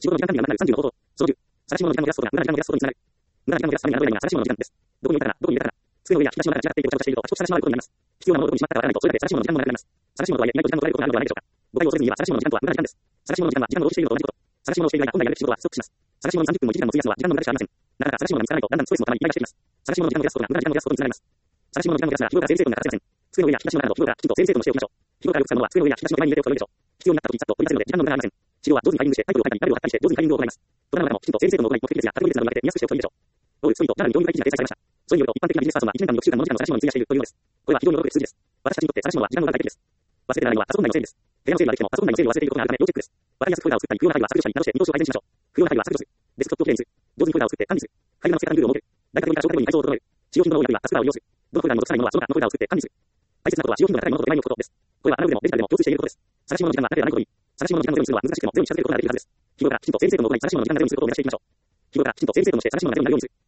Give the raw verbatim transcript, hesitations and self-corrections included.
仕事の時間管理がなくなるさんじゅうの方法。そのじゅう、探し物の時間を増やすことが無駄な時間を減らすことにつながる。無駄な時間を減らすために学ぶのが探し物の時間です。どこに入れたら、どこに入れたら、机の上や引き出しの中が違っていることを調査していると、あちこち探し回ることになります。必要なものをどこにしまったかわからないと、それだけ探し物の時間もなくなります。探し物とはいえ、意外と時間の取られることがあるのではないでしょうか。誤解を恐れずに言えば、探し物の時間とは無駄な時間です。探し物の時間は時間を浪費しているのと同じこと。探し物をしている間、本来やるべき仕事は不足します。探し物にさんじゅっぷんもいちじかんも費やすのは時間の無駄でしかありません。なかなか探し物が見つからないと、だんだんストレスもたまり、イライラしています。探し物の時間を増やすことが無駄な時間を増やすことにつながります。探し物の時間を増やすなら、日頃から整理整頓が欠かせません。机の上や引き出しの中の日頃からきちんと整理整頓をしておきましょう。日頃からよく使うものは、机の上や引き出しの手前に入れておくと良いでしょう。必要になった時にさっと取り出せるので、時間の無駄がありません。資料は上手にタイミングして、タイトルを書いたり、ナビを貼ったりして、上手にタイミングを行います。ドラマなどもきちんと整理整頓の行い、目的別やカテゴリー別などに分けて見やすくしておくといいでしょう。ロールツイート、ナラに導入会記事が掲載されました。それによると、一般的なビジネスパーソンは一年間にろくしゅうかんの時間を探し物に費やしているというのです。これは非常に驚くべき数字です。私たちにとって探し物は時間の無駄解決です。忘れてならないのはパソコン内の整理です。部屋の整理ができてもパソコン内の整理を忘れていることがあるため要チェックです。わかりやすくフォルダを作ったり、不要なファイルは削除したりなどして見通しを改善しましょう。不要なファイルは削除する。デスクトップをきれいにする。上手にフォルダを作って管理する。ファイルの付け方ルールを設ける。大カテゴリーから小カテゴリーに階層を整える。使用頻度の多いアプリはタスクバーを利用する。どのフォルダにも残さないものはその他のフォルダを作って管理する。大切なことは使用頻度が高いものと手前に置くことです。これはアナログでもデジタルでも共通していることです。探し物の時間が中ではないことに。探し物の時間のゼロにするのは難しくてもゼロに近づけることができるはずです。日頃からきちんと整理整頓を行い、探し物の時間がゼロにすることを目指していきましょう。日頃からきちんと整理整頓をして探し物がゼロになるようにする。